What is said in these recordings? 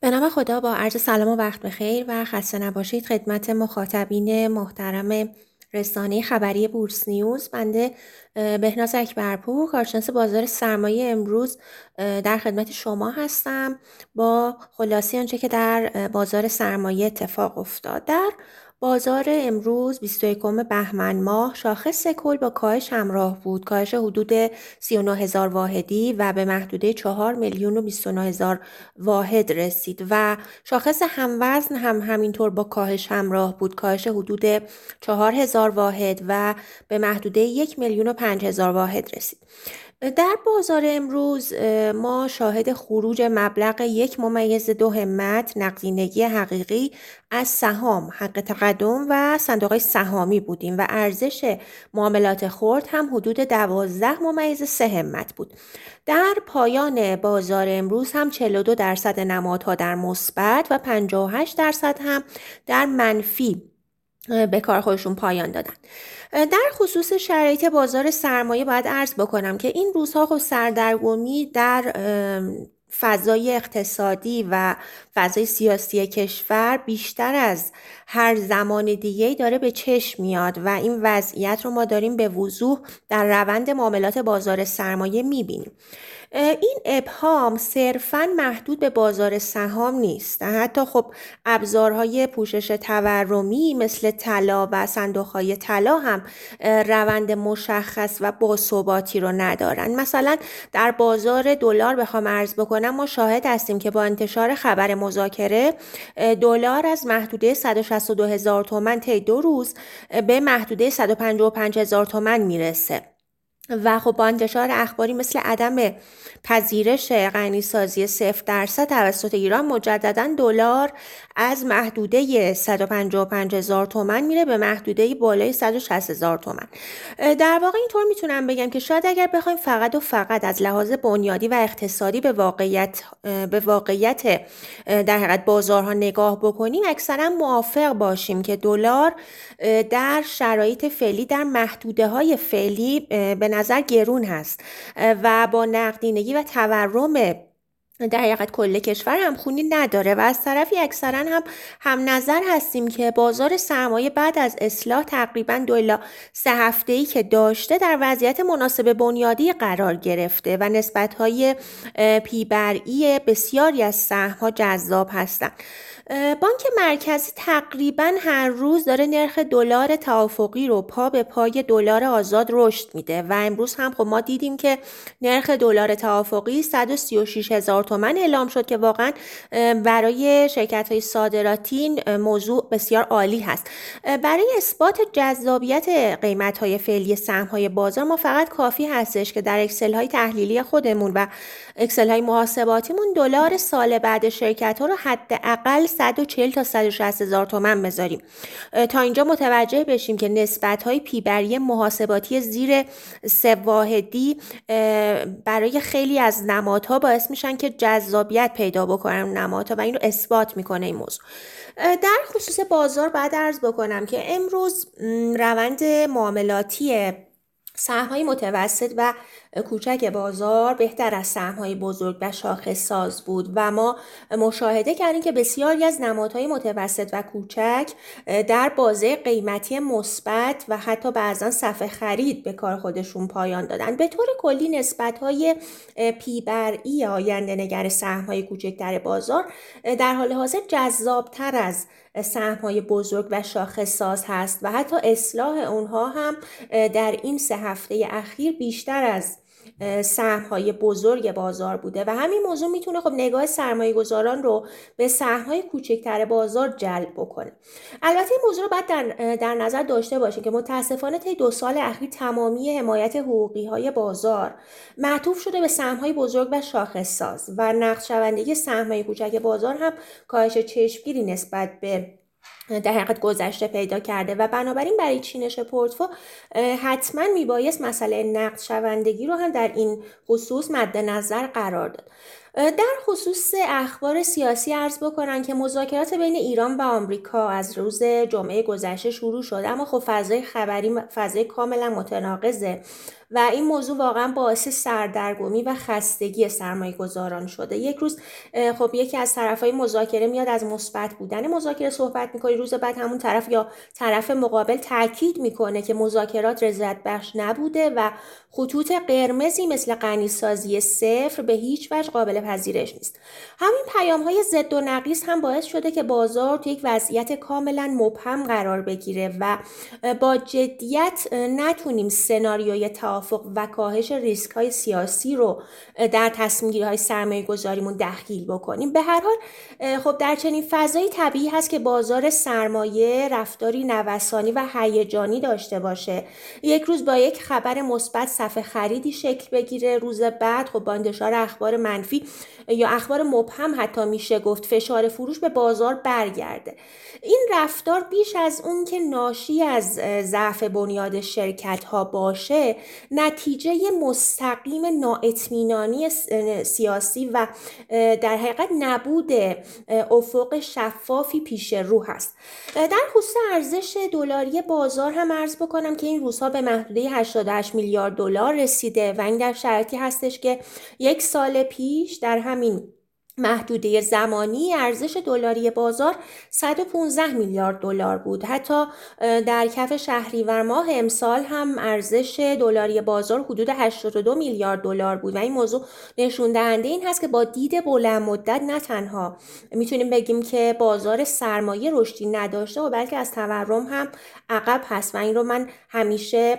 به نام خدا، با عرض سلام و وقت بخیر و خسته نباشید خدمت مخاطبین محترم رسانه خبری بورس نیوز. بنده بهناز اکبرپور، کارشناس بازار سرمایه امروز در خدمت شما هستم با خلاصه آنچه که در بازار سرمایه اتفاق افتاد. در بازار امروز 21 بهمن ماه شاخص کل با کاهش همراه بود، کاهش حدود 39 هزار واحدی و به محدوده 4 میلیون و 29 هزار واحد رسید و شاخص هموزن هم همینطور با کاهش همراه بود، کاهش حدود 4 هزار واحد و به محدوده 1 میلیون و 5 هزار واحد رسید. در بازار امروز ما شاهد خروج مبلغ 1.2 همت نقدینگی حقیقی از سهام، حق تقدم و صندوق سهامی بودیم و ارزش معاملات خرد هم حدود 12.3 همت بود. در پایان بازار امروز هم 42% نمادها در مثبت و 58% هم در منفی به کار خودشون پایان دادن. در خصوص شرایط بازار سرمایه باید عرض بکنم که این روزها خب سردرگمی در فضای اقتصادی و فضای سیاسی کشور بیشتر از هر زمان دیگه داره به چشم میاد و این وضعیت رو ما داریم به وضوح در روند معاملات بازار سرمایه میبینیم. این ابهام صرفاً محدود به بازار سهام نیست. حتی خب ابزارهای پوشش تورمی مثل طلا و صندوق‌های طلا هم روند مشخص و باثباتی رو ندارن. مثلا در بازار دلار بخوام عرض بکنم، ما شاهد هستیم که با انتشار خبر مذاکره دلار از محدوده 162 هزار تومان طی 2 روز به محدوده 155 هزار تومان میرسه و خب با انتشار اخباری مثل عدم پذیرش غنیسازی 0% توسط ایران، مجددا دلار از محدوده 155 هزار تومان میره به محدوده بالای 160 هزار تومان. در واقع اینطور میتونم بگم که شاید اگر بخوایم فقط و فقط از لحاظ بنیادی و اقتصادی به واقعیت در حقیقت بازارها نگاه بکنیم، اکثرا موافق باشیم که دلار در شرایط فعلی در محدوده های فعلی به نظر گرون هست و با نقدینگی و تورم در حقیقت کل کشور همخونی نداره و از طرفی اکثرا هم نظر هستیم که بازار سرمایه بعد از اصلاح تقریبا 2 الی 3 هفته‌ای که داشته در وضعیت مناسب بنیادی قرار گرفته و نسبت‌های پی‌برعی بسیاری از سهم‌ها جذاب هستند. بانک مرکزی تقریبا هر روز داره نرخ دلار توافقی رو پا به پای دلار آزاد رشد میده و امروز هم خب ما دیدیم که نرخ دلار توافقی 136 هزار تومان اعلام شد که واقعا برای شرکت‌های صادراتی این موضوع بسیار عالی هست. برای اثبات جذابیت قیمت‌های فعلی سهم‌های بازار ما فقط کافی هستش که در اکسل‌های تحلیلی خودمون و اکسل‌های محاسباتیمون دلار سال بعد شرکت‌ها رو حداقل 140 تا 160 هزار تومان بذاریم تا اینجا متوجه بشیم که نسبت‌های پی‌برعی محاسباتی زیر 3 واحدی برای خیلی از نمادها باعث میشن که جذابیت پیدا بکنن نمادها و این رو اثبات میکنه این موضوع. در خصوص بازار بعد عرض بکنم که امروز روند معاملاتی سهم‌های متوسط و کوچک بازار بهتر از سهم‌های بزرگ و شاخص ساز بود و ما مشاهده کردیم که بسیاری از نمادهای متوسط و کوچک در بازه قیمتی مثبت و حتی بعضا صف خرید به کار خودشون پایان دادن. به طور کلی نسبت‌های پی‌برعی آینده نگر سهم‌های کوچکتر بازار در حال حاضر جذاب‌تر از سهم‌های بزرگ و شاخص ساز هست و حتی اصلاح اونها هم در این 3 هفته اخیر بیشتر از سهم‌های بزرگ بازار بوده و همین موضوع میتونه خب نگاه سرمایه گذاران رو به سهم‌های کوچکتر بازار جلب بکنه. البته این موضوع رو باید در نظر داشته باشیم که متاسفانه طی 2 سال اخیر تمامی حمایت حقوقی‌های بازار معطوف شده به سهم‌های بزرگ و شاخص ساز و نقد شوندگی سهم‌های کوچک بازار هم کاهش چشمگیری نسبت به در حقیقت گذشته پیدا کرده و بنابراین برای چینش پورتفو حتما میبایست مسئله نقد شوندگی رو هم در این خصوص مد نظر قرار داد. در خصوص اخبار سیاسی عرض بکنم که مذاکرات بین ایران و آمریکا از روز جمعه گذشته شروع شد، اما خب فضای خبری فضای کاملا متناقضه و این موضوع واقعا باعث سردرگمی و خستگی سرمایه گذاران شده. یک روز خب یکی از طرفهای مذاکره میاد از مثبت بودن مذاکره صحبت میکنه، روز بعد همون طرف یا طرف مقابل تاکید میکنه که مذاکرات رضایت بخش نبوده و خطوط قرمزی مثل غنیسازی صفر به هیچ وجه قابل پذیرش نیست. همین پیام های ضد و نقیض هم باعث شده که بازار تو یک وضعیت کاملا مبهم قرار بگیره و با جدیت نتونیم سناریوی توافق و کاهش ریسک های سیاسی رو در تصمیم گیری های سرمایه گذاریمون دخیل بکنیم. به هر حال خب در چنین فضایی طبیعی هست که بازار سرمایه رفتاری نوسانی و هیجانی داشته باشه. یک روز با یک خبر مثبت صف خریدی شکل بگیره، روز بعد خب با انتشار اخبار منفی یا اخبار مبهم حتی میشه گفت فشار فروش به بازار برگرده. این رفتار بیش از اون که ناشی از ضعف بنیاد شرکت ها باشه، نتیجه مستقیم نااطمینانی سیاسی و در حقیقت نبود افق شفافی پیش رو هست. در خصوص ارزش دلاری بازار هم عرض بکنم که این روزها به محدوده 88 میلیارد دلار رسیده و این در شرطی هستش که یک سال پیش در همین محدوده زمانی ارزش دلاری بازار 115 میلیارد دلار بود. حتی در کف شهریور ماه امسال هم ارزش دلاری بازار حدود 82 میلیارد دلار بود و این موضوع نشون دهنده این هست که با دید بلند مدت نه تنها میتونیم بگیم که بازار سرمایه رشدی نداشته و بلکه از تورم هم عقب هست و این رو من همیشه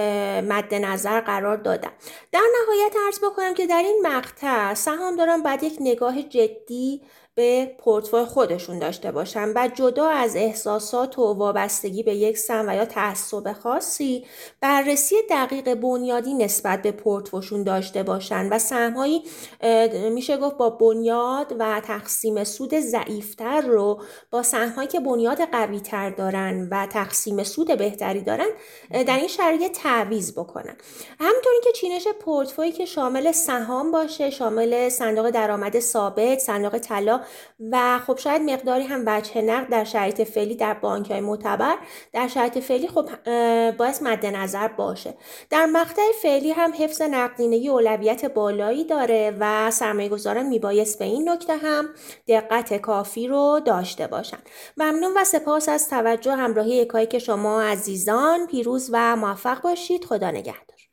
مد نظر قرار دادم. در نهایت عرض بکنم که در این مقطع سهامداران باید یک نگاه جدی به پورتفوی خودشون داشته باشن و جدا از احساسات و وابستگی به یک سهم و یا تعصب خاصی بررسی دقیق بنیادی نسبت به پورتفویشون داشته باشن و سهم‌هایی میشه گفت با بنیاد و تقسیم سود ضعیفتر رو با سهم‌هایی که بنیاد قوی‌تر دارن و تقسیم سود بهتری دارن در این شرایط تعویض بکنن. همینطور که چینش پورتفوی که شامل سهام باشه، شامل صندوق درآمد ثابت، صندوق طلا و خب شاید مقداری هم وجه نقد در شرایط فعلی در بانک‌های معتبر در شرایط فعلی خب باید مد نظر باشه. در مقطع فعلی هم حفظ نقدینگی اولویت بالایی داره و سرمایه‌گذاران میبایست به این نکته هم دقت کافی رو داشته باشن. ممنون و سپاس از توجه همراهی یکایی که شما عزیزان. پیروز و موفق باشید. خدا نگهدار.